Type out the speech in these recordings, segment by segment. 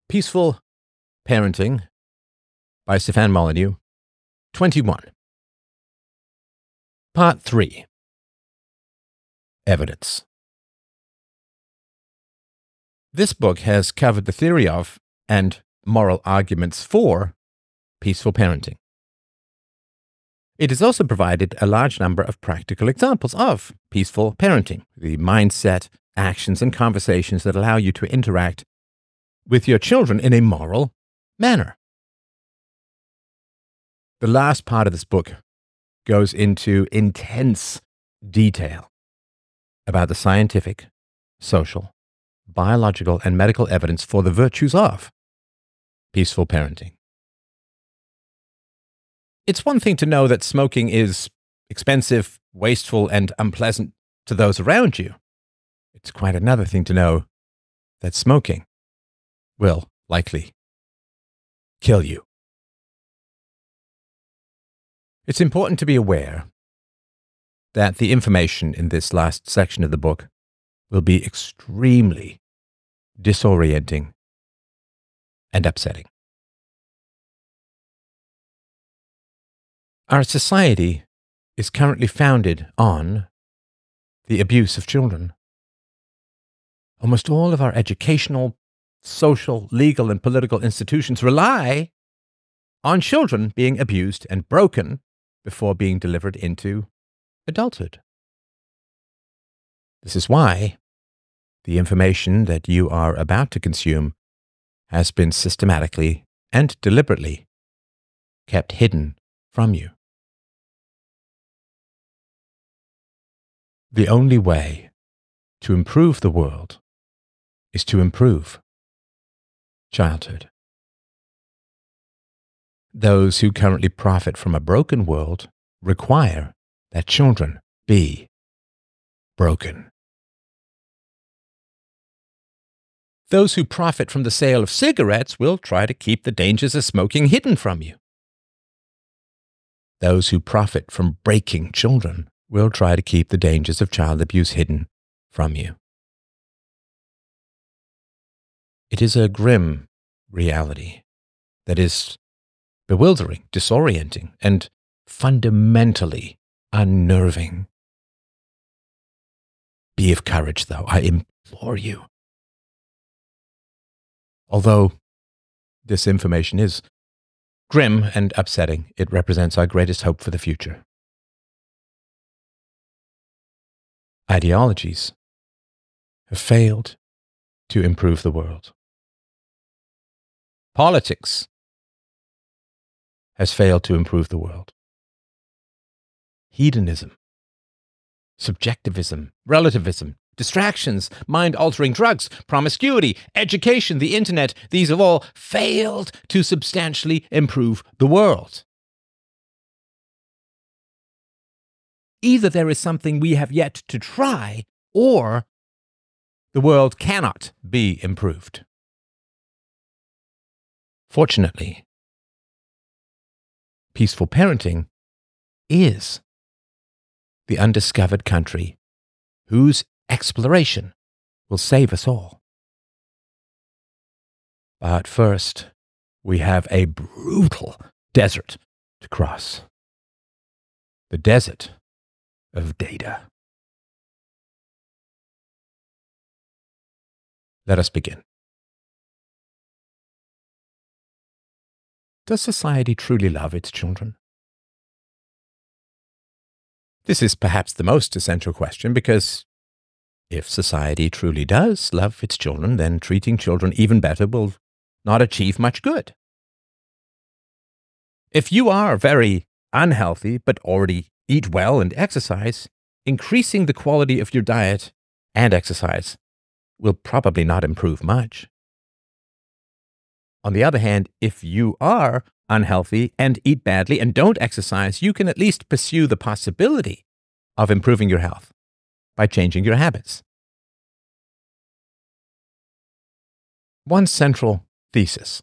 Peaceful Parenting by Stefan Molyneux, 21. Part 3. Evidence. This book has covered the theory of and moral arguments for peaceful parenting. It has also provided a large number of practical examples of peaceful parenting, the mindset, actions, and conversations that allow you to interact with your children in a moral manner. The last part of this book goes into intense detail about the scientific, social, biological, and medical evidence for the virtues of peaceful parenting. It's one thing to know that smoking is expensive, wasteful, and unpleasant to those around you. It's quite another thing to know that smoking will likely kill you. It's important to be aware that the information in this last section of the book will be extremely disorienting and upsetting. Our society is currently founded on the abuse of children. Almost all of our educational, social, legal, and political institutions rely on children being abused and broken before being delivered into adulthood. This is why the information that you are about to consume has been systematically and deliberately kept hidden from you. The only way to improve the world is to improve childhood. Those who currently profit from a broken world require that children be broken. Those who profit from the sale of cigarettes will try to keep the dangers of smoking hidden from you. Those who profit from breaking children will try to keep the dangers of child abuse hidden from you. It is a grim reality that is bewildering, disorienting, and fundamentally unnerving. Be of courage, though, I implore you. Although this information is grim and upsetting, it represents our greatest hope for the future. Ideologies have failed to improve the world. Politics has failed to improve the world. Hedonism, subjectivism, relativism, distractions, mind-altering drugs, promiscuity, education, the internet, these have all failed to substantially improve the world. Either there is something we have yet to try, or the world cannot be improved. Fortunately, peaceful parenting is the undiscovered country whose exploration will save us all. But first, we have a brutal desert to cross. The desert of data. Let us begin. Does society truly love its children? This is perhaps the most essential question, because if society truly does love its children, then treating children even better will not achieve much good. If you are very unhealthy but already eat well and exercise, increasing the quality of your diet and exercise will probably not improve much. On the other hand, if you are unhealthy and eat badly and don't exercise, you can at least pursue the possibility of improving your health by changing your habits. One central thesis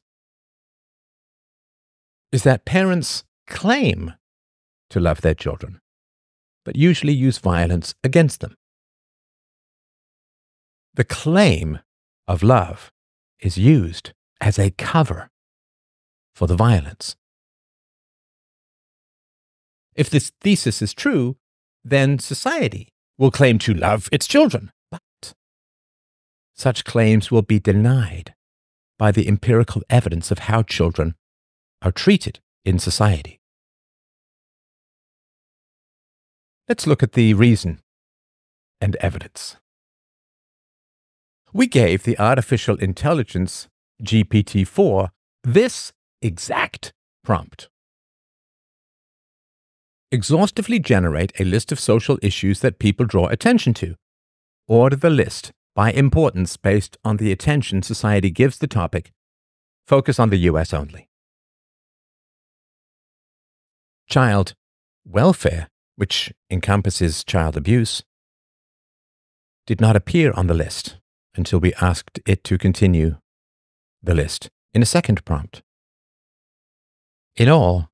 is that parents claim to love their children, but usually use violence against them. The claim of love is used as a cover for the violence. If this thesis is true, then society will claim to love its children, but such claims will be denied by the empirical evidence of how children are treated in society. Let's look at the reason and evidence. We gave the artificial intelligence GPT-4 this exact prompt. Exhaustively generate a list of social issues that people draw attention to. Order the list by importance based on the attention society gives the topic. Focus on the US only. Child welfare, which encompasses child abuse, did not appear on the list until we asked it to continue the list in a second prompt. In all,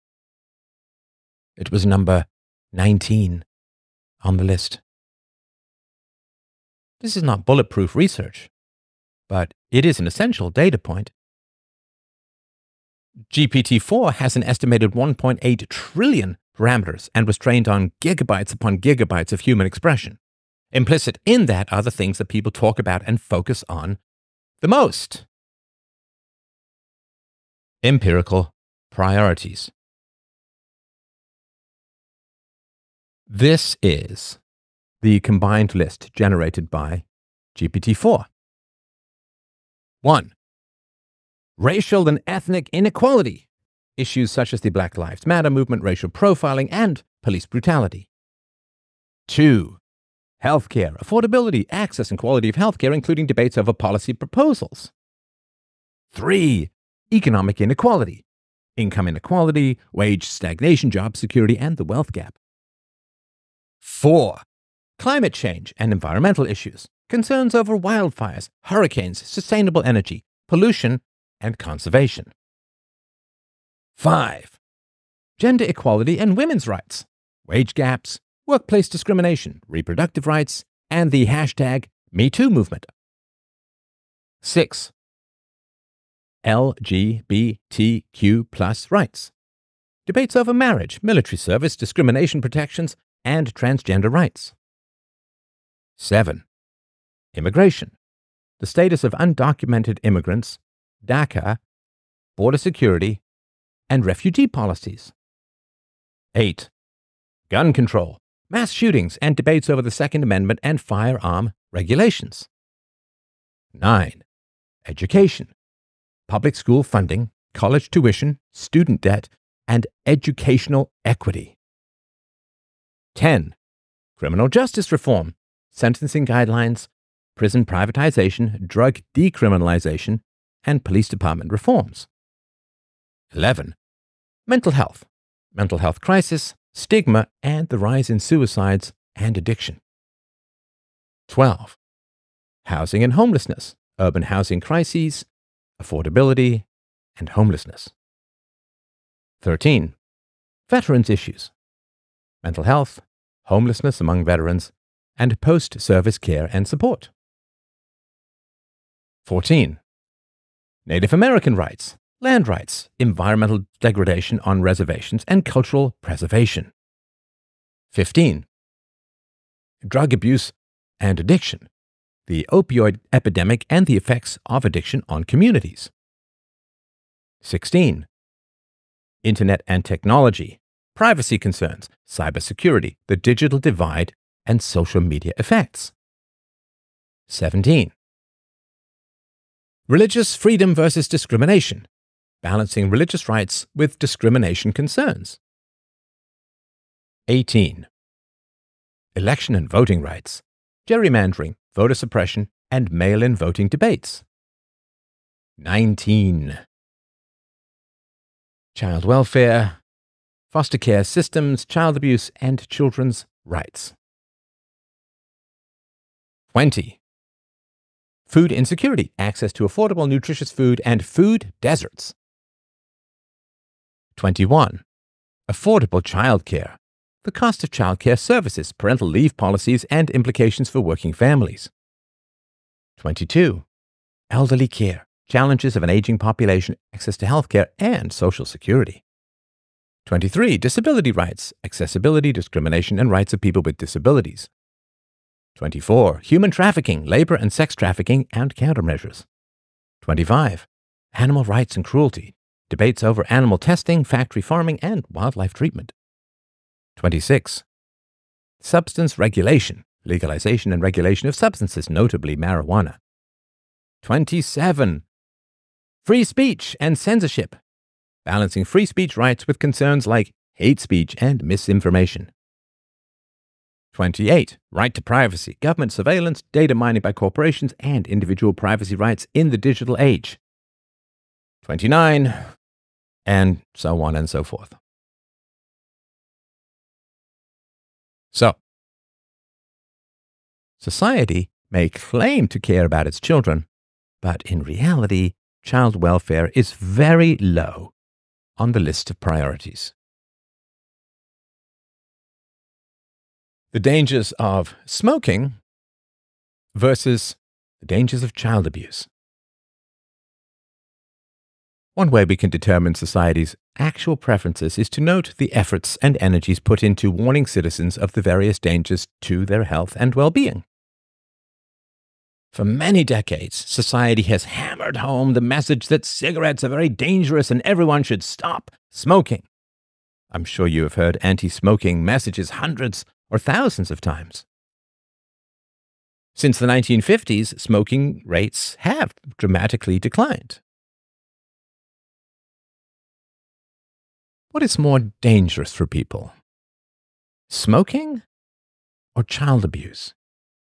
it was number 19 on the list. This is not bulletproof research, but it is an essential data point. GPT-4 has an estimated 1.8 trillion parameters and was trained on gigabytes upon gigabytes of human expression. Implicit in that are the things that people talk about and focus on the most. Empirical priorities. This is the combined list generated by GPT-4. 1. Racial and ethnic inequality. Issues such as the Black Lives Matter movement, racial profiling, and police brutality. 2. Healthcare, affordability, access, and quality of healthcare, including debates over policy proposals. 3. Economic inequality. Income inequality, wage stagnation, job security, and the wealth gap. 4. Climate change and environmental issues. Concerns over wildfires, hurricanes, sustainable energy, pollution, and conservation. 5. Gender equality and women's rights. Wage gaps, workplace discrimination, reproductive rights, and the hashtag #MeToo movement. 6. LGBTQ+ rights. Debates over marriage, military service, discrimination protections, and transgender rights. 7. Immigration. The status of undocumented immigrants, DACA, border security, and refugee policies. 8. Gun control, mass shootings, and debates over the Second Amendment and firearm regulations. 9. Education. Public school funding, college tuition, student debt, and educational equity. 10. Criminal justice reform, sentencing guidelines, prison privatization, drug decriminalization, and police department reforms. 11. Mental health crisis, stigma, and the rise in suicides and addiction. 12. Housing and homelessness, urban housing crises, affordability, and homelessness. 13. Veterans issues, mental health, homelessness among veterans, and post-service care and support. 14. Native American rights, land rights, environmental degradation on reservations, and cultural preservation. 15. Drug abuse and addiction, the opioid epidemic and the effects of addiction on communities. 16. Internet and technology, privacy concerns, cybersecurity, the digital divide, and social media effects. 17. Religious freedom versus discrimination, balancing religious rights with discrimination concerns. 18. Election and voting rights, gerrymandering, voter suppression, and mail-in voting debates. 19. Child welfare, foster care systems, child abuse, and children's rights. 20. Food insecurity, access to affordable, nutritious food, and food deserts. 21. Affordable childcare, the cost of childcare services, parental leave policies, and implications for working families. 22. Elderly care, challenges of an aging population, access to healthcare, and Social Security. 23. Disability rights, accessibility, discrimination, and rights of people with disabilities. 24. Human trafficking, labor and sex trafficking, and countermeasures. 25. Animal rights and cruelty, debates over animal testing, factory farming, and wildlife treatment. 26. Substance regulation, legalization and regulation of substances, notably marijuana. 27. Free speech and censorship, balancing free speech rights with concerns like hate speech and misinformation. 28. Right to privacy, government surveillance, data mining by corporations, and individual privacy rights in the digital age. 29. And so on and so forth. So, society may claim to care about its children, but in reality, child welfare is very low on the list of priorities. The dangers of smoking versus the dangers of child abuse. One way we can determine society's actual preferences is to note the efforts and energies put into warning citizens of the various dangers to their health and well-being. For many decades, society has hammered home the message that cigarettes are very dangerous and everyone should stop smoking. I'm sure you have heard anti-smoking messages hundreds or thousands of times. Since the 1950s, smoking rates have dramatically declined. What is more dangerous for people? Smoking or child abuse?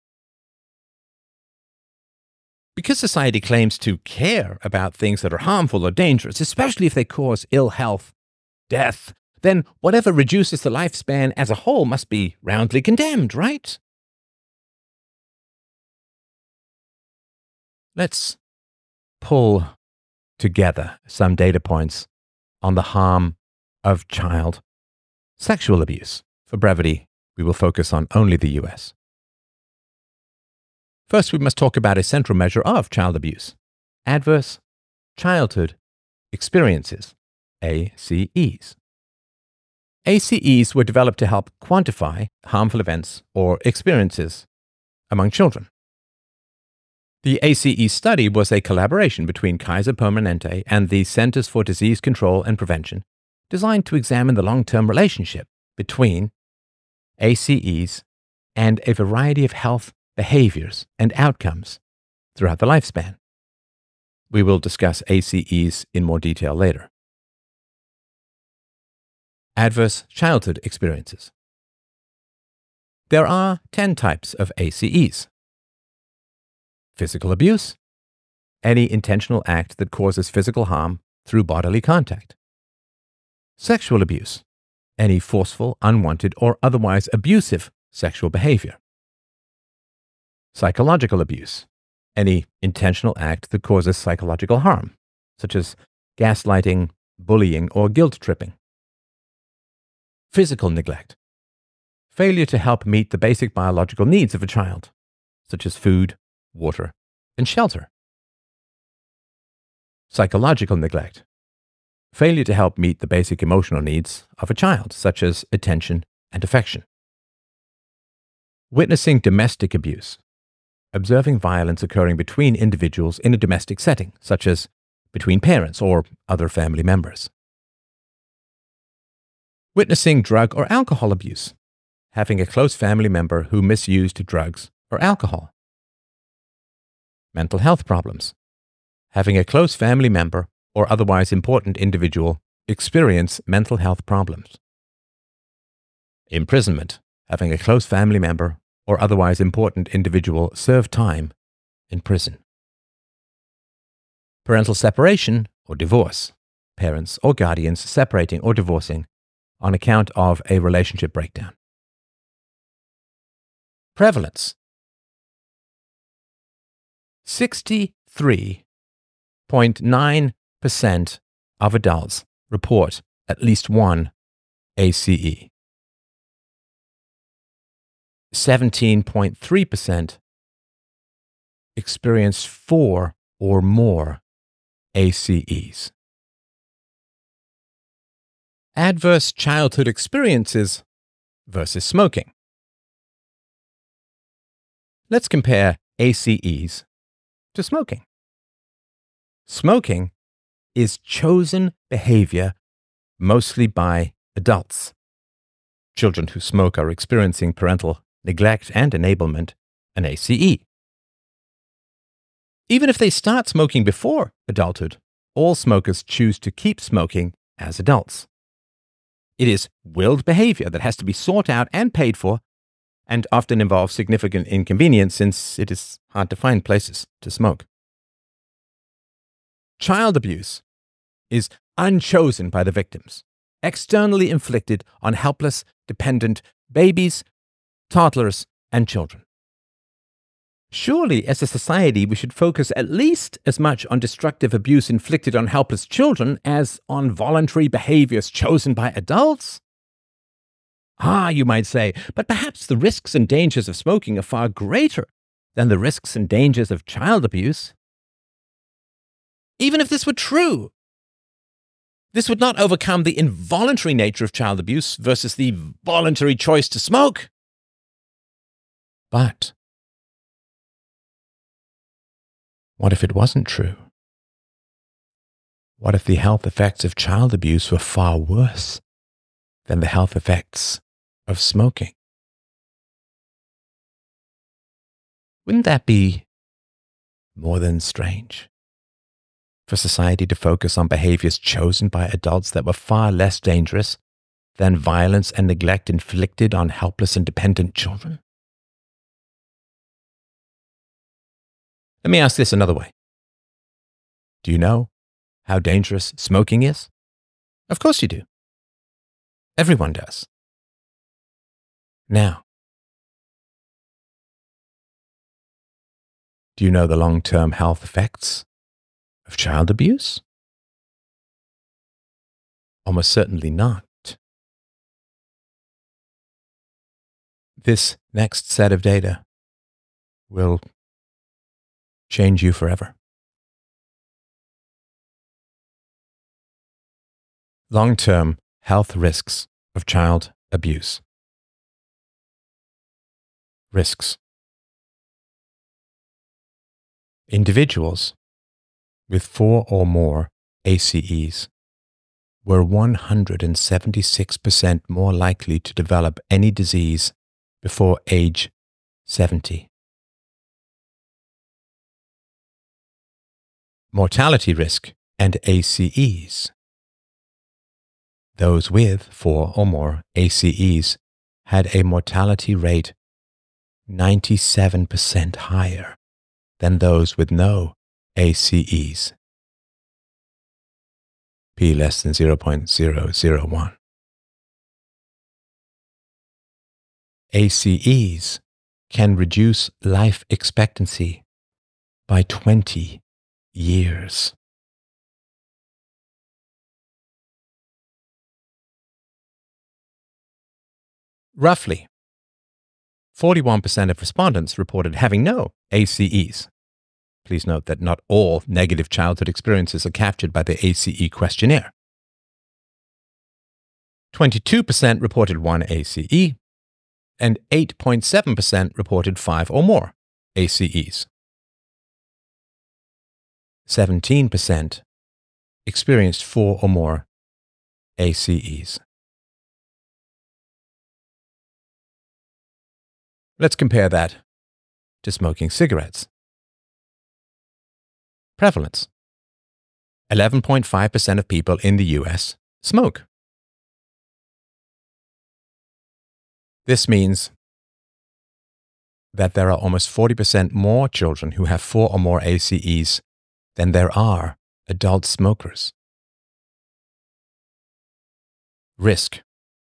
Because society claims to care about things that are harmful or dangerous, especially if they cause ill health, death, then whatever reduces the lifespan as a whole must be roundly condemned, right? Let's pull together some data points on the harm of child sexual abuse. For brevity, we will focus on only the US. First, we must talk about a central measure of child abuse: adverse childhood experiences, ACEs. ACEs were developed to help quantify harmful events or experiences among children. The ACE study was a collaboration between Kaiser Permanente and the Centers for Disease Control and Prevention, designed to examine the long-term relationship between ACEs and a variety of health behaviors and outcomes throughout the lifespan. We will discuss ACEs in more detail later. Adverse childhood experiences. There are 10 types of ACEs. Physical abuse, any intentional act that causes physical harm through bodily contact. Sexual abuse, any forceful, unwanted, or otherwise abusive sexual behavior. Psychological abuse, any intentional act that causes psychological harm, such as gaslighting, bullying, or guilt tripping. Physical neglect, failure to help meet the basic biological needs of a child, such as food, water, and shelter. Psychological neglect, failure to help meet the basic emotional needs of a child, such as attention and affection. Witnessing domestic abuse, observing violence occurring between individuals in a domestic setting, such as between parents or other family members. Witnessing drug or alcohol abuse, having a close family member who misused drugs or alcohol. Mental health problems, having a close family member or otherwise important individual experience mental health problems. Imprisonment, having a close family member or otherwise important individual serve time in prison. Parental separation or divorce, parents or guardians separating or divorcing on account of a relationship breakdown. Prevalence. 63.9% of adults report at least one ACE. 17.3% experience 4 or more ACEs. Adverse childhood experiences versus smoking. Let's compare ACEs to smoking. Smoking is chosen behavior mostly by adults. Children who smoke are experiencing parental neglect and enablement, an ACE. Even if they start smoking before adulthood, all smokers choose to keep smoking as adults. It is willed behavior that has to be sought out and paid for, and often involves significant inconvenience since it is hard to find places to smoke. Child abuse is unchosen by the victims, externally inflicted on helpless, dependent babies, toddlers, and children. Surely, as a society, we should focus at least as much on destructive abuse inflicted on helpless children as on voluntary behaviors chosen by adults? You might say, but perhaps the risks and dangers of smoking are far greater than the risks and dangers of child abuse. Even if this were true, this would not overcome the involuntary nature of child abuse versus the voluntary choice to smoke. But what if it wasn't true? What if the health effects of child abuse were far worse than the health effects of smoking? Wouldn't that be more than strange? For society to focus on behaviors chosen by adults that were far less dangerous than violence and neglect inflicted on helpless and dependent children? Let me ask this another way. Do you know how dangerous smoking is? Of course you do. Everyone does. Now, do you know the long-term health effects of child abuse? Almost certainly not. This next set of data will change you forever. Long-term health risks of child abuse. Risks. Individuals with 4 or more ACEs were 176% more likely to develop any disease before age 70. Mortality risk and ACEs. Those with 4 or more ACEs had a mortality rate 97% higher than those with no ACEs. P less than 0.001. ACEs can reduce life expectancy by 20 years. Roughly, 41% of respondents reported having no ACEs. Please note that not all negative childhood experiences are captured by the ACE questionnaire. 22% reported 1 ACE, and 8.7% reported 5 or more ACEs. 17% experienced 4 or more ACEs. Let's compare that to smoking cigarettes. Prevalence. 11.5% of people in the US smoke. This means that there are almost 40% more children who have 4 or more ACEs than there are adult smokers. Risk.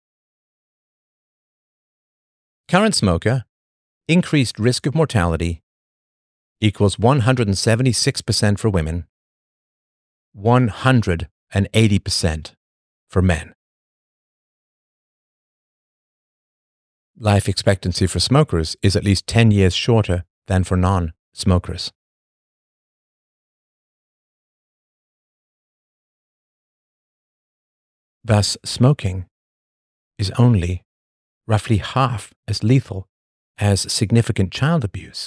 Current smoker, increased risk of mortality equals 176% for women, 180% for men. Life expectancy for smokers is at least 10 years shorter than for non-smokers. Thus, smoking is only roughly half as lethal as significant child abuse.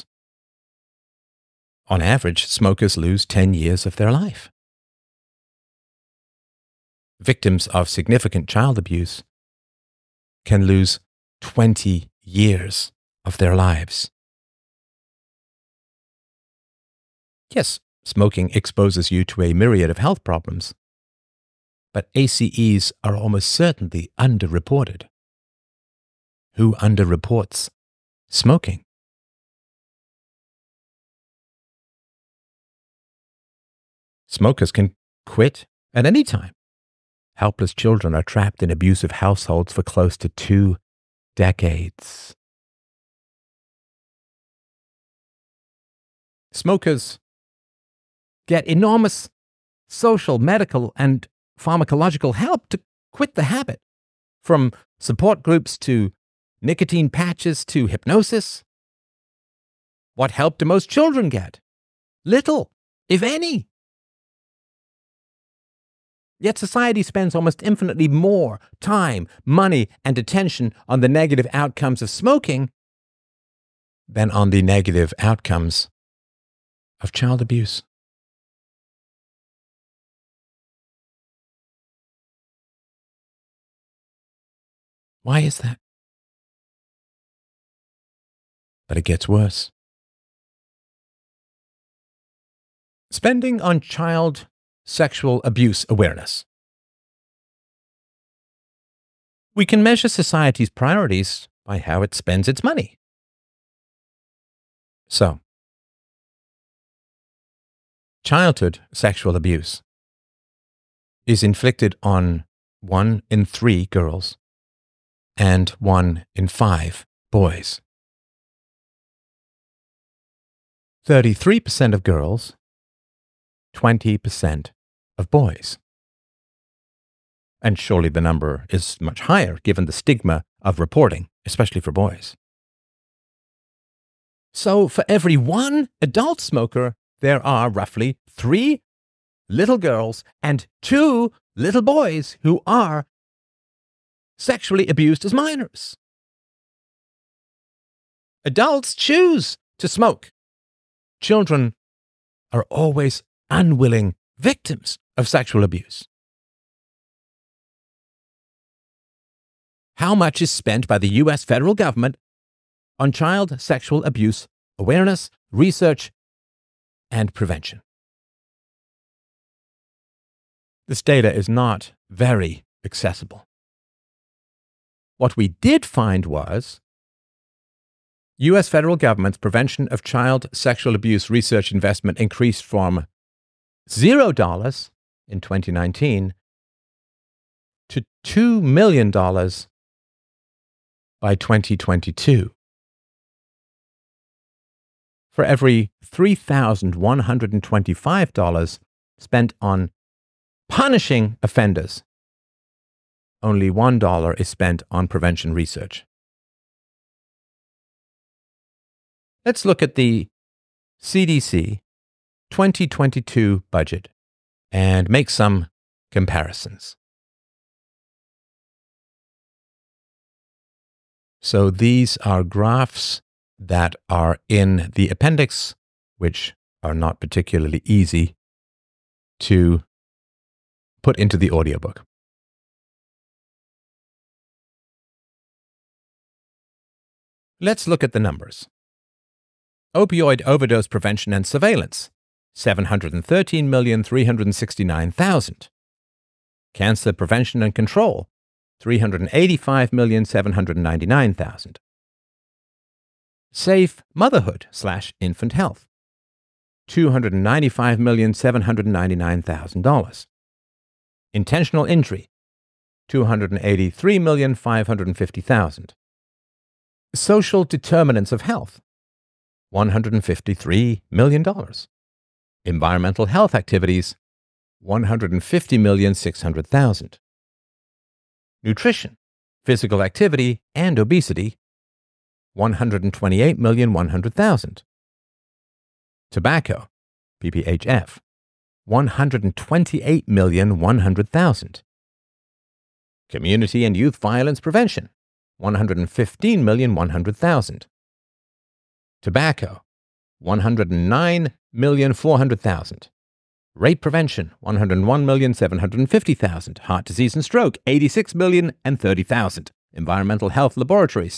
On average, smokers lose 10 years of their life. Victims of significant child abuse can lose 20 years of their lives. Yes, smoking exposes you to a myriad of health problems, but ACEs are almost certainly underreported. Who underreports smoking? Smokers can quit at any time. Helpless children are trapped in abusive households for close to 2 decades. Smokers get enormous social, medical, and pharmacological help to quit the habit, from support groups to nicotine patches to hypnosis. What help do most children get? Little, if any. Yet society spends almost infinitely more time, money, and attention on the negative outcomes of smoking than on the negative outcomes of child abuse. Why is that? But it gets worse. Spending on child sexual abuse awareness. We can measure society's priorities by how it spends its money. So, childhood sexual abuse is inflicted on 1 in 3 girls and 1 in 5 boys. 33% of girls, 20% of boys. And surely the number is much higher given the stigma of reporting, especially for boys. So for every 1 adult smoker, there are roughly 3 little girls and 2 little boys who are sexually abused as minors. Adults choose to smoke. Children are always unwilling victims of sexual abuse. How much is spent by the U.S. federal government on child sexual abuse awareness, research, and prevention? This data is not very accessible. What we did find was U.S. federal government's prevention of child sexual abuse research investment increased from $0 in 2019 to $2 million by 2022. For every $3,125 spent on punishing offenders, only $1 is spent on prevention research. Let's look at the CDC 2022 budget and make some comparisons. So these are graphs that are in the appendix, which are not particularly easy to put into the audiobook. Let's look at the numbers. Opioid overdose prevention and surveillance, 713,369,000. Cancer prevention and control, 385,799,000. Safe motherhood/infant health, $295,799,000. Intentional injury, $283,550,000. Social determinants of health, $153 million. Environmental health activities, $150,600,000. Nutrition, physical activity, and obesity, $128,100,000. Tobacco, PPHF, $128,100,000. Community and youth violence prevention, 115,100,000. Tobacco, 109,400,000. Rape prevention, 101,750,000. Heart disease and stroke, 86,030,000. Environmental health laboratories,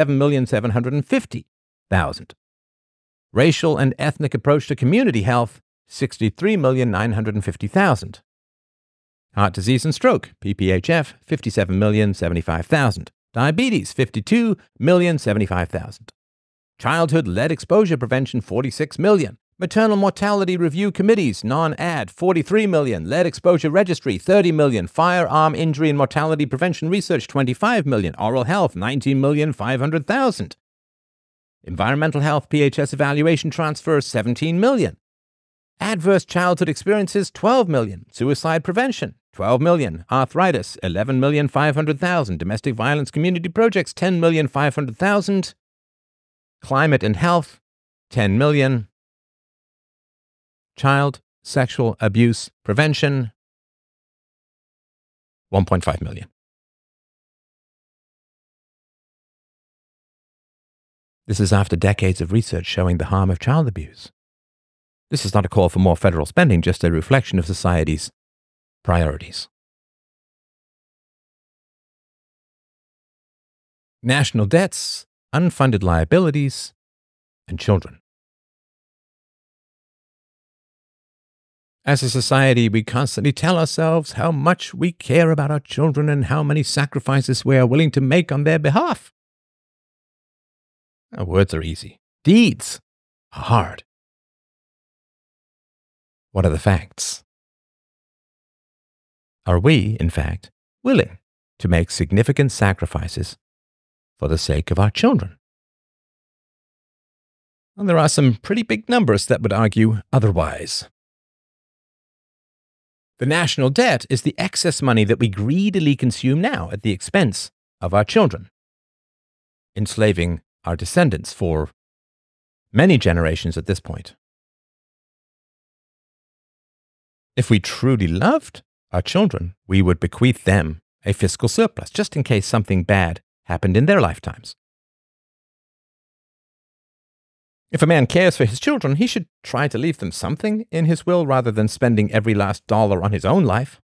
67,750,000. Racial and ethnic approach to community health, 63,950,000. Heart disease and stroke, PPHF, 57,075,000. Diabetes, 52,075,000. Childhood lead exposure prevention, 46 million. Maternal mortality review committees, non-ad, 43 million. Lead exposure registry, 30 million. Firearm injury and mortality prevention research, 25 million. Oral health, 19,500,000. Environmental health PHS evaluation transfer, 17 million. Adverse childhood experiences, 12 million. Suicide prevention, 12 million. Arthritis, 11,500,000. Domestic violence community projects, 10,500,000. Climate and health, 10 million. Child sexual abuse prevention, 1.5 million. This is after decades of research showing the harm of child abuse. This is not a call for more federal spending, just a reflection of society's priorities. National debts, unfunded liabilities, and children. As a society, we constantly tell ourselves how much we care about our children and how many sacrifices we are willing to make on their behalf. Now, words are easy. Deeds are hard. What are the facts? Are we, in fact, willing to make significant sacrifices for the sake of our children? Well, there are some pretty big numbers that would argue otherwise. The national debt is the excess money that we greedily consume now at the expense of our children, enslaving our descendants for many generations at this point. If we truly loved our children, we would bequeath them a fiscal surplus, just in case something bad happened in their lifetimes. If a man cares for his children, he should try to leave them something in his will rather than spending every last dollar on his own life.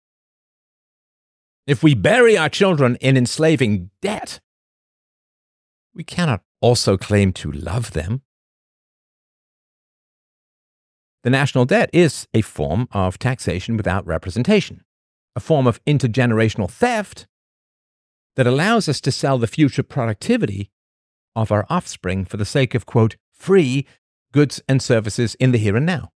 If we bury our children in enslaving debt, we cannot also claim to love them. The national debt is a form of taxation without representation, a form of intergenerational theft that allows us to sell the future productivity of our offspring for the sake of, quote, free goods and services in the here and now.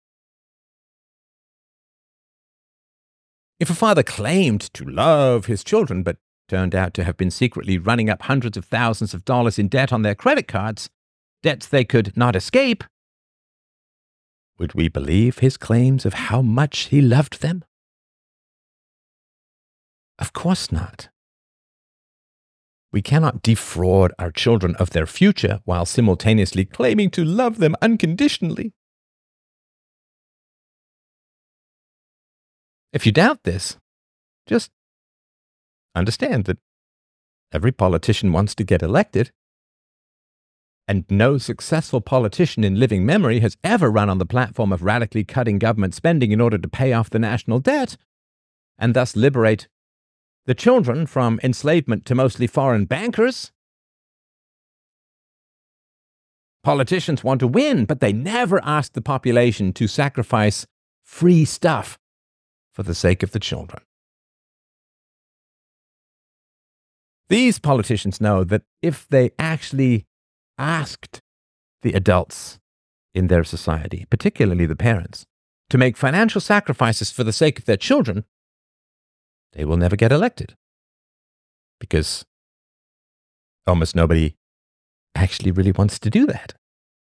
If a father claimed to love his children but turned out to have been secretly running up hundreds of thousands of dollars in debt on their credit cards, debts they could not escape, would we believe his claims of how much he loved them? Of course not. We cannot defraud our children of their future while simultaneously claiming to love them unconditionally. If you doubt this, just understand that every politician wants to get elected, and no successful politician in living memory has ever run on the platform of radically cutting government spending in order to pay off the national debt, and thus liberate the children from enslavement to mostly foreign bankers. Politicians want to win, but they never ask the population to sacrifice free stuff for the sake of the children. These politicians know that if they actually asked the adults in their society, particularly the parents, to make financial sacrifices for the sake of their children, they will never get elected. Because almost nobody actually really wants to do that.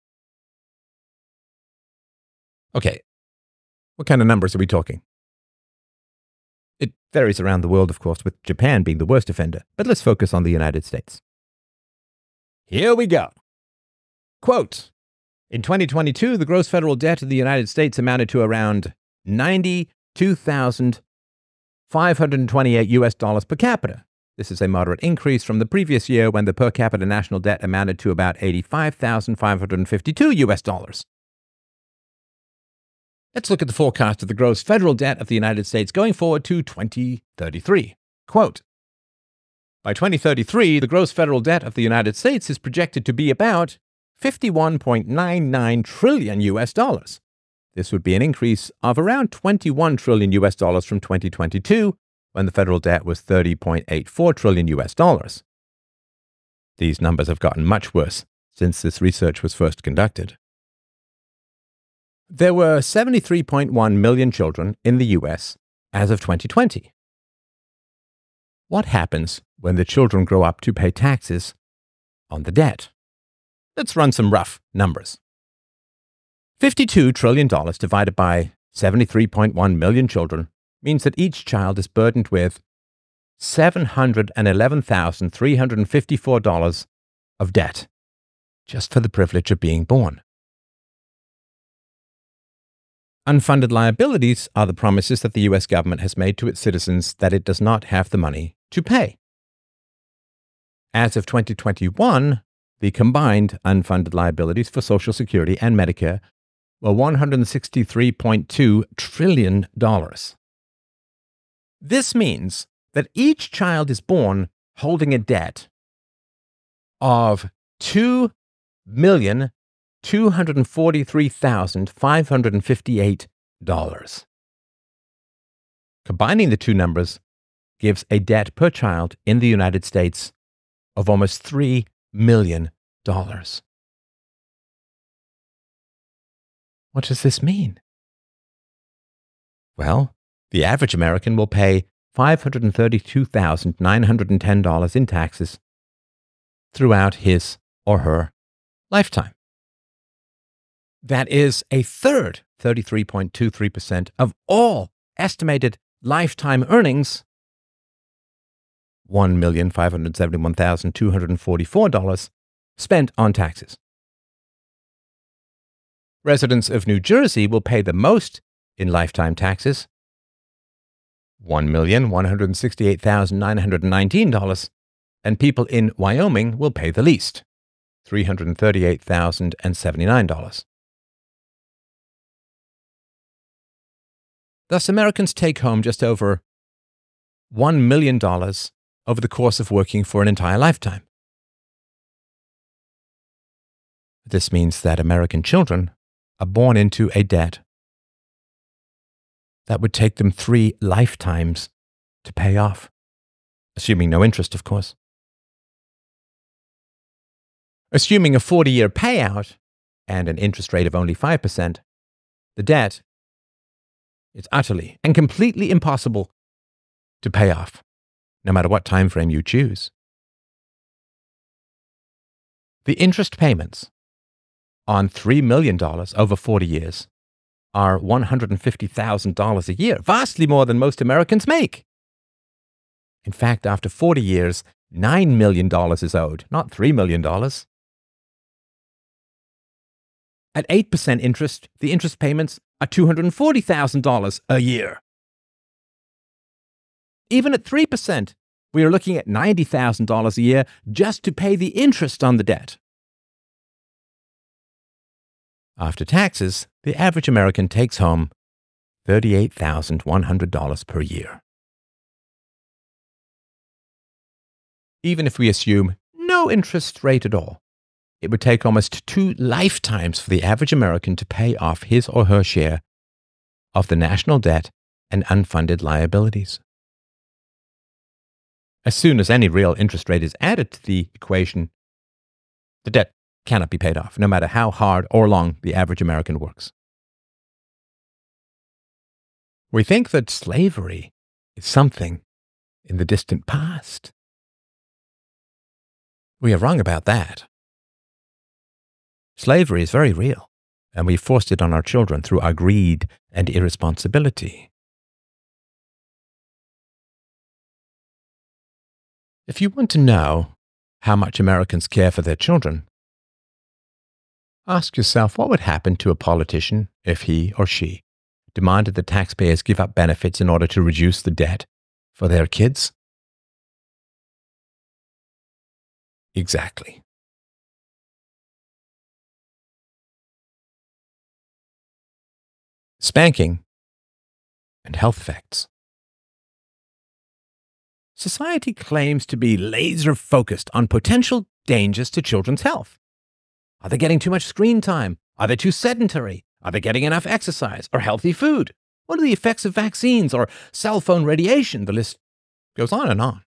Okay, what kind of numbers are we talking? It varies around the world, of course, with Japan being the worst offender, but let's focus on the United States. Here we go. Quote, in 2022, the gross federal debt of the United States amounted to around $92,500 $528 per capita. This is a moderate increase from the previous year when the per capita national debt amounted to about $85,552. Let's look at the forecast of the gross federal debt of the United States going forward to 2033. Quote, by 2033, the gross federal debt of the United States is projected to be about $51.99 trillion. This would be an increase of around $21 trillion from 2022, when the federal debt was $30.84 trillion. These numbers have gotten much worse since this research was first conducted. There were 73.1 million children in the U.S. as of 2020. What happens when the children grow up to pay taxes on the debt? Let's run some rough numbers. $52 trillion divided by 73.1 million children means that each child is burdened with $711,354 of debt just for the privilege of being born. Unfunded liabilities are the promises that the U.S. government has made to its citizens that it does not have the money to pay. As of 2021, the combined unfunded liabilities for Social Security and Medicare were $163.2 trillion. This means that each child is born holding a debt of $2,243,558. Combining the two numbers gives a debt per child in the United States of almost $3 million. What does this mean? Well, the average American will pay $532,910 in taxes throughout his or her lifetime. That is a third, 33.23% of all estimated lifetime earnings, $1,571,244 spent on taxes. Residents of New Jersey will pay the most in lifetime taxes, $1,168,919, and people in Wyoming will pay the least, $338,079. Thus, Americans take home just over $1 million over the course of working for an entire lifetime. This means that American children are born into a debt that would take them 3 lifetimes to pay off, assuming no interest, of course. Assuming a 40-year payout and an interest rate of only 5%, the debt is utterly and completely impossible to pay off, no matter what time frame you choose. The interest payments on $3 million over 40 years are $150,000 a year, vastly more than most Americans make. In fact, after 40 years, $9 million is owed, not $3 million. At 8% interest, the interest payments are $240,000 a year. Even at 3%, we are looking at $90,000 a year just to pay the interest on the debt. After taxes, the average American takes home $38,100 per year. Even if we assume no interest rate at all, it would take almost 2 lifetimes for the average American to pay off his or her share of the national debt and unfunded liabilities. As soon as any real interest rate is added to the equation, the debt cannot be paid off, no matter how hard or long the average American works. We think that slavery is something in the distant past. We are wrong about that. Slavery is very real, and we forced it on our children through our greed and irresponsibility. If you want to know how much Americans care for their children, ask yourself what would happen to a politician if he or she demanded that taxpayers give up benefits in order to reduce the debt for their kids? Exactly. Spanking and health effects. Society claims to be laser focused on potential dangers to children's health. Are they getting too much screen time? Are they too sedentary? Are they getting enough exercise or healthy food? What are the effects of vaccines or cell phone radiation? The list goes on and on.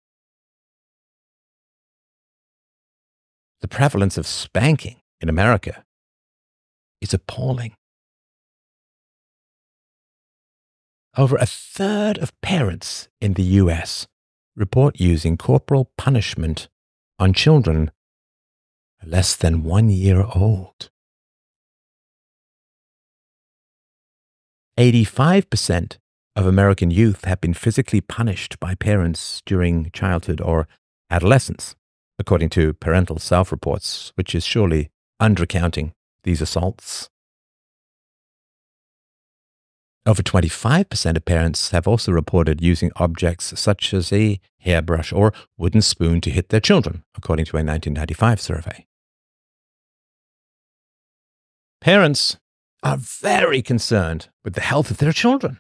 The prevalence of spanking in America is appalling. Over a third of parents in the US report using corporal punishment on children less than 1 year old. 85% of American youth have been physically punished by parents during childhood or adolescence, according to parental self-reports, which is surely undercounting these assaults. Over 25% of parents have also reported using objects such as a hairbrush or wooden spoon to hit their children, according to a 1995 survey. Parents are very concerned with the health of their children.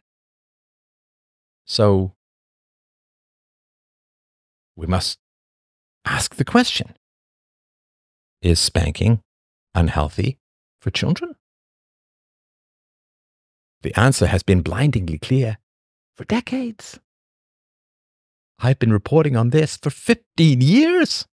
So, we must ask the question, is spanking unhealthy for children? The answer has been blindingly clear for decades. I've been reporting on this for 15 years.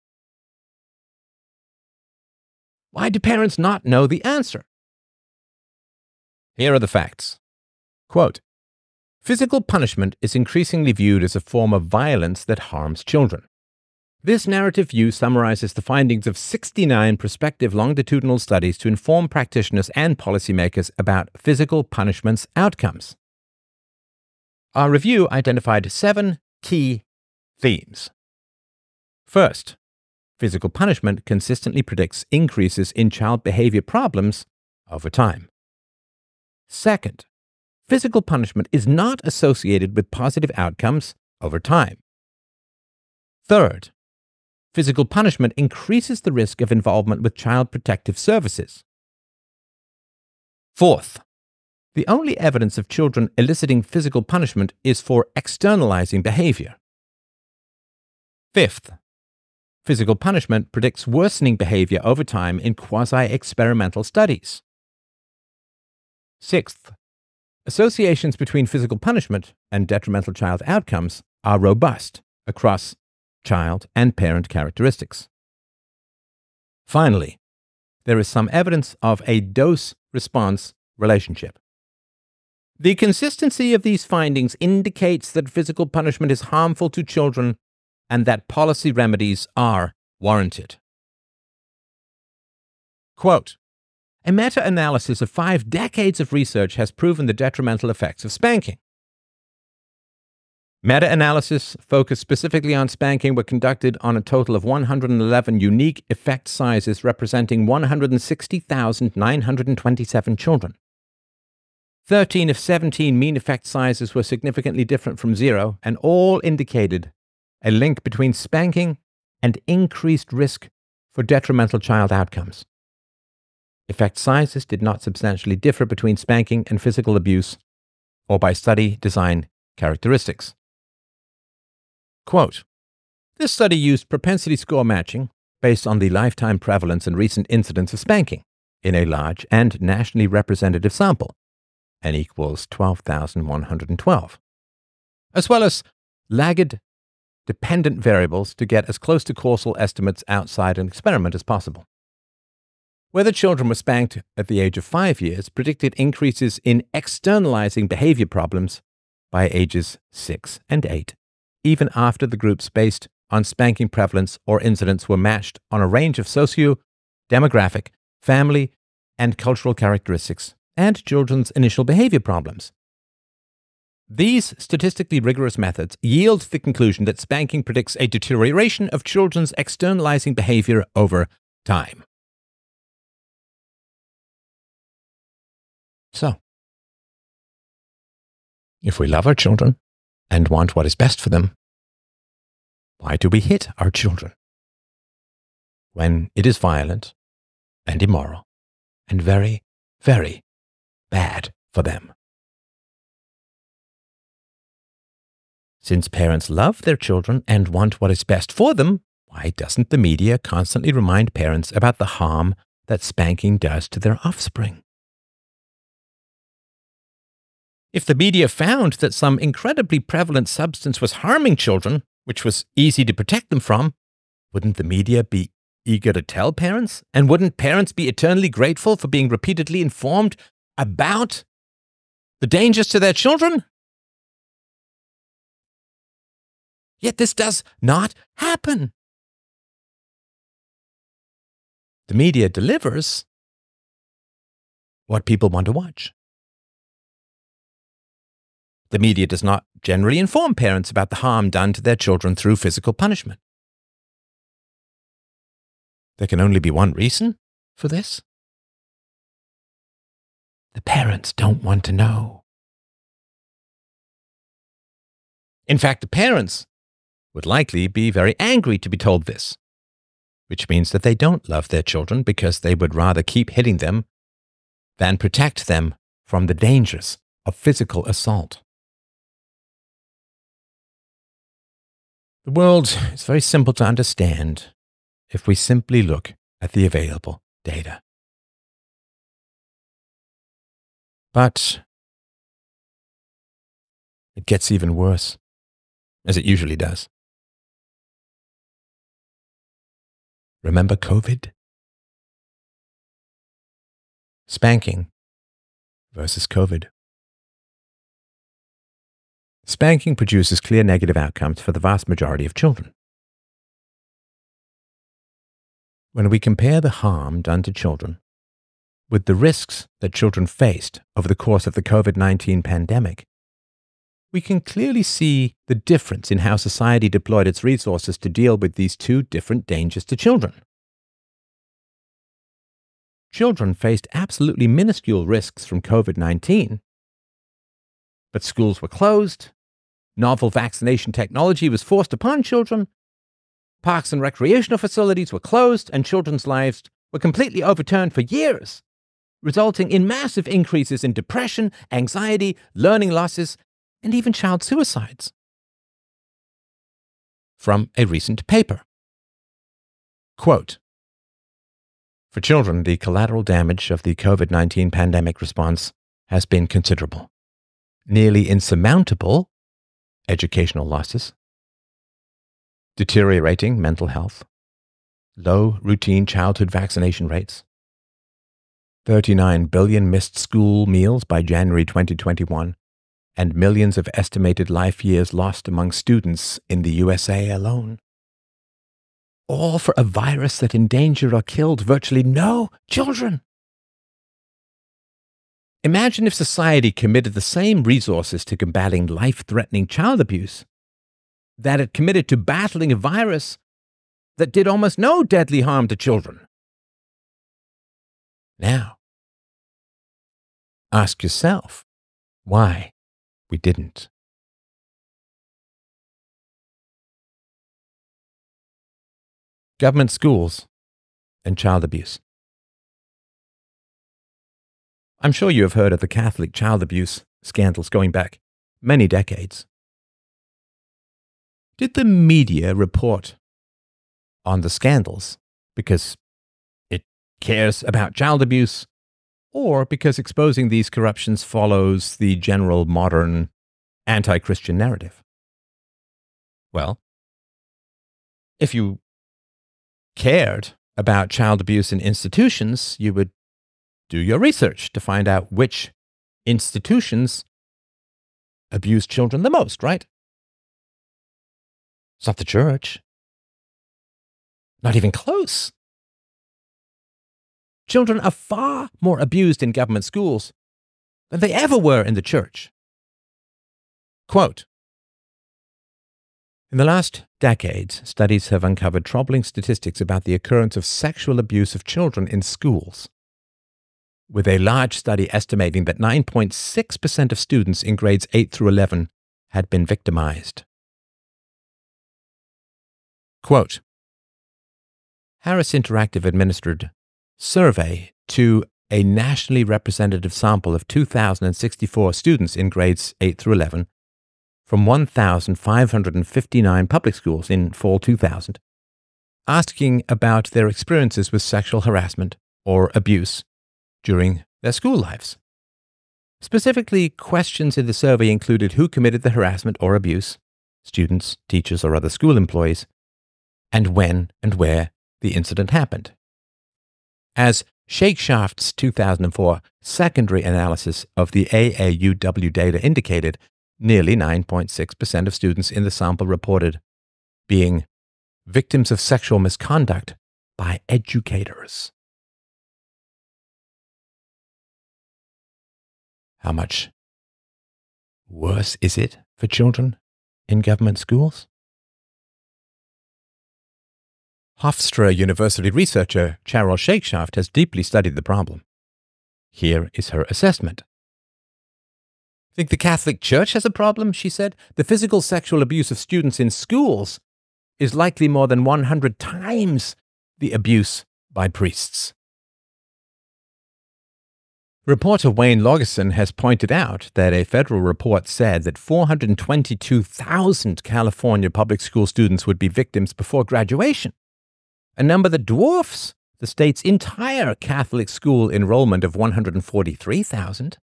Why do parents not know the answer? Here are the facts. Quote, physical punishment is increasingly viewed as a form of violence that harms children. This narrative view summarizes the findings of 69 prospective longitudinal studies to inform practitioners and policymakers about physical punishment's outcomes. Our review identified 7 key themes. First, physical punishment consistently predicts increases in child behavior problems over time. Second, physical punishment is not associated with positive outcomes over time. Third, physical punishment increases the risk of involvement with child protective services. Fourth, the only evidence of children eliciting physical punishment is for externalizing behavior. Fifth, physical punishment predicts worsening behavior over time in quasi-experimental studies. Sixth, associations between physical punishment and detrimental child outcomes are robust across child and parent characteristics. Finally, there is some evidence of a dose-response relationship. The consistency of these findings indicates that physical punishment is harmful to children and that policy remedies are warranted. Quote, a meta-analysis of 5 decades of research has proven the detrimental effects of spanking. Meta-analysis focused specifically on spanking were conducted on a total of 111 unique effect sizes representing 160,927 children. 13 of 17 mean effect sizes were significantly different from zero, and all indicated a link between spanking and increased risk for detrimental child outcomes. Effect sizes did not substantially differ between spanking and physical abuse or by study design characteristics. Quote, this study used propensity score matching based on the lifetime prevalence and recent incidence of spanking in a large and nationally representative sample, n equals 12,112, as well as lagged dependent variables to get as close to causal estimates outside an experiment as possible. Whether children were spanked at the age of 5 years predicted increases in externalizing behavior problems by ages 6 and 8, even after the groups based on spanking prevalence or incidence were matched on a range of socio-demographic, family, and cultural characteristics and children's initial behavior problems. These statistically rigorous methods yield the conclusion that spanking predicts a deterioration of children's externalizing behavior over time. So, if we love our children, and want what is best for them, why do we hit our children when it is violent and immoral and very, very bad for them? Since parents love their children and want what is best for them, why doesn't the media constantly remind parents about the harm that spanking does to their offspring? If the media found that some incredibly prevalent substance was harming children, which was easy to protect them from, wouldn't the media be eager to tell parents? And wouldn't parents be eternally grateful for being repeatedly informed about the dangers to their children? Yet this does not happen. The media delivers what people want to watch. The media does not generally inform parents about the harm done to their children through physical punishment. There can only be one reason for this. The parents don't want to know. In fact, the parents would likely be very angry to be told this, which means that they don't love their children because they would rather keep hitting them than protect them from the dangers of physical assault. The world is very simple to understand if we simply look at the available data. But it gets even worse, as it usually does. Remember COVID? Spanking versus COVID. Spanking produces clear negative outcomes for the vast majority of children. When we compare the harm done to children with the risks that children faced over the course of the COVID-19 pandemic, we can clearly see the difference in how society deployed its resources to deal with these two different dangers to children. Children faced absolutely minuscule risks from COVID-19, but schools were closed, novel vaccination technology was forced upon children, parks and recreational facilities were closed, and children's lives were completely overturned for years, resulting in massive increases in depression, anxiety, learning losses, and even child suicides. From a recent paper. Quote, "For children, the collateral damage of the COVID-19 pandemic response has been considerable. Nearly insurmountable educational losses, deteriorating mental health, low routine childhood vaccination rates, 39 billion missed school meals by January 2021, and millions of estimated life years lost among students in the USA alone. All for a virus that endangered or killed virtually no children. Imagine if society committed the same resources to combating life-threatening child abuse that it committed to battling a virus that did almost no deadly harm to children. Now, ask yourself why we didn't. Government schools and child abuse. I'm sure you have heard of the Catholic child abuse scandals going back many decades. Did the media report on the scandals because it cares about child abuse, or because exposing these corruptions follows the general modern anti-Christian narrative? Well, if you cared about child abuse in institutions, you would do your research to find out which institutions abuse children the most, right? It's not the church. Not even close. Children are far more abused in government schools than they ever were in the church. Quote, "In the last decades, studies have uncovered troubling statistics about the occurrence of sexual abuse of children in schools, with a large study estimating that 9.6% of students in grades 8 through 11 had been victimized. Quote, Harris Interactive administered survey to a nationally representative sample of 2,064 students in grades 8 through 11 from 1,559 public schools in fall 2000, asking about their experiences with sexual harassment or abuse during their school lives. Specifically, questions in the survey included who committed the harassment or abuse, students, teachers, or other school employees, and when and where the incident happened. As Shakeshaft's 2004 secondary analysis of the AAUW data indicated, nearly 9.6% of students in the sample reported being victims of sexual misconduct by educators. How much worse is it for children in government schools? Hofstra University researcher Cheryl Shakeshaft has deeply studied the problem. Here is her assessment. Think the Catholic Church has a problem, she said. The physical sexual abuse of students in schools is likely more than 100 times the abuse by priests. Reporter Wayne Logerson has pointed out that a federal report said that 422,000 California public school students would be victims before graduation, a number that dwarfs the state's entire Catholic school enrollment of 143,000.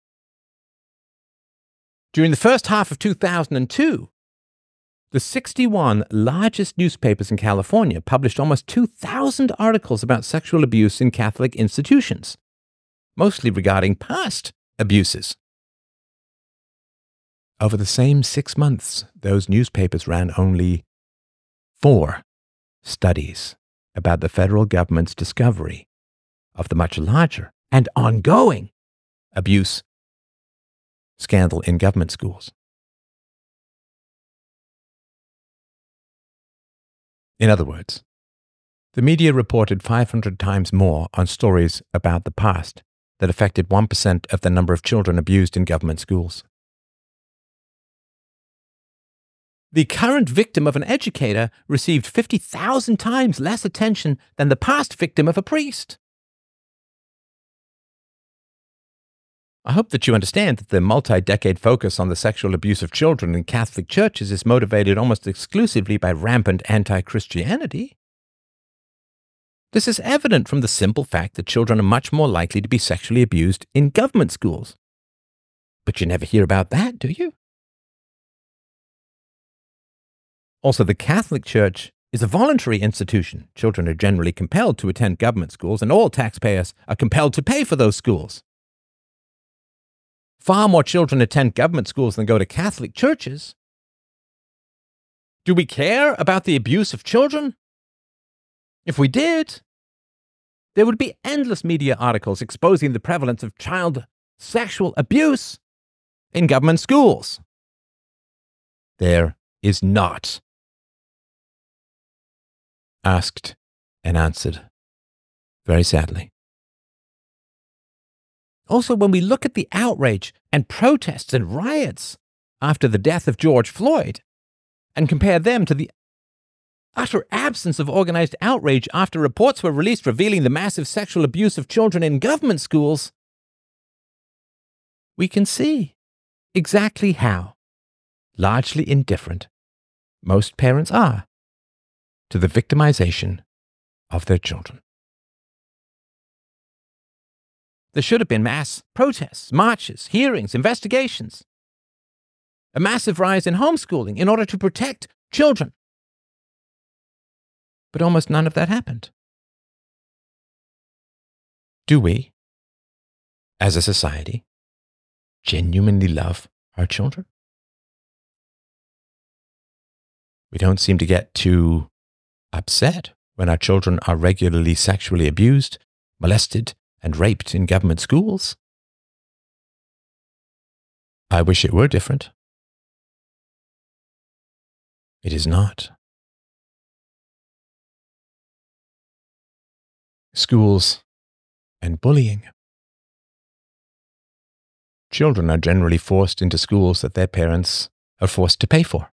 During the first half of 2002, the 61 largest newspapers in California published almost 2,000 articles about sexual abuse in Catholic institutions, mostly regarding past abuses. Over the same 6 months, those newspapers ran only 4 studies about the federal government's discovery of the much larger and ongoing abuse scandal in government schools. In other words, the media reported 500 times more on stories about the past that affected 1% of the number of children abused in government schools. The current victim of an educator received 50,000 times less attention than the past victim of a priest. I hope that you understand that the multi-decade focus on the sexual abuse of children in Catholic churches is motivated almost exclusively by rampant anti-Christianity. This is evident from the simple fact that children are much more likely to be sexually abused in government schools. But you never hear about that, do you? Also, the Catholic Church is a voluntary institution. Children are generally compelled to attend government schools, and all taxpayers are compelled to pay for those schools. Far more children attend government schools than go to Catholic churches. Do we care about the abuse of children? If we did, there would be endless media articles exposing the prevalence of child sexual abuse in government schools. There is not. Asked and answered, very sadly. Also, when we look at the outrage and protests and riots after the death of George Floyd and compare them to the utter absence of organized outrage after reports were released revealing the massive sexual abuse of children in government schools, we can see exactly how largely indifferent most parents are to the victimization of their children. There should have been mass protests, marches, hearings, investigations, a massive rise in homeschooling in order to protect children. But almost none of that happened. Do we, as a society, genuinely love our children? We don't seem to get too upset when our children are regularly sexually abused, molested, and raped in government schools. I wish it were different. It is not. Schools and bullying. Children are generally forced into schools that their parents are forced to pay for.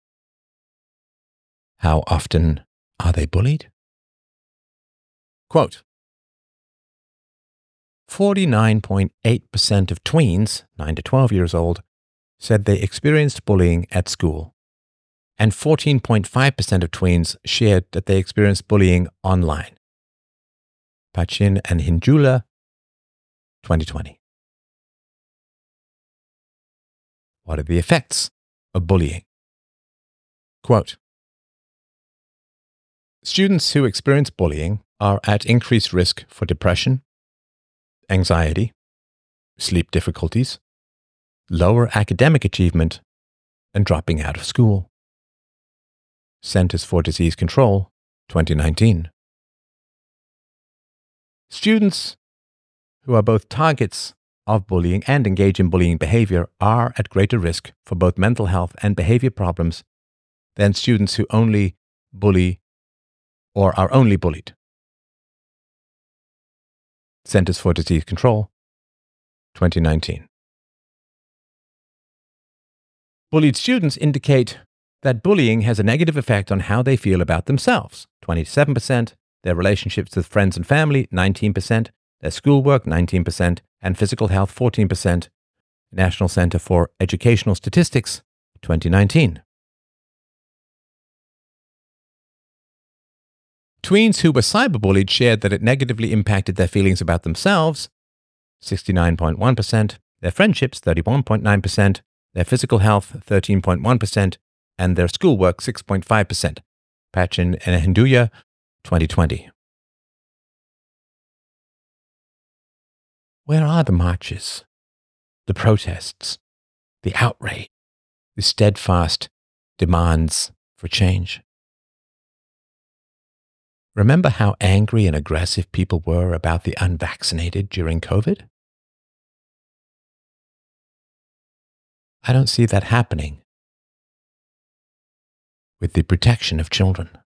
How often are they bullied? Quote, 49.8% of tweens, 9 to 12 years old, said they experienced bullying at school, and 14.5% of tweens shared that they experienced bullying online. Pachin and Hinjula, 2020. What are the effects of bullying? Quote, students who experience bullying are at increased risk for depression, anxiety, sleep difficulties, lower academic achievement, and dropping out of school. Centers for Disease Control, 2019. Students who are both targets of bullying and engage in bullying behavior are at greater risk for both mental health and behavior problems than students who only bully or are only bullied. Centers for Disease Control, 2019. Bullied students indicate that bullying has a negative effect on how they feel about themselves, 27%, their relationships with friends and family, 19%, their schoolwork, 19%, and physical health, 14%. National Center for Educational Statistics, 2019. Tweens who were cyberbullied shared that it negatively impacted their feelings about themselves, 69.1%, their friendships, 31.9%, their physical health, 13.1%, and their schoolwork, 6.5%. Pachin and Hinduya, 2020. Where are the marches, the protests, the outrage, the steadfast demands for change? Remember how angry and aggressive people were about the unvaccinated during COVID? I don't see that happening with the protection of children.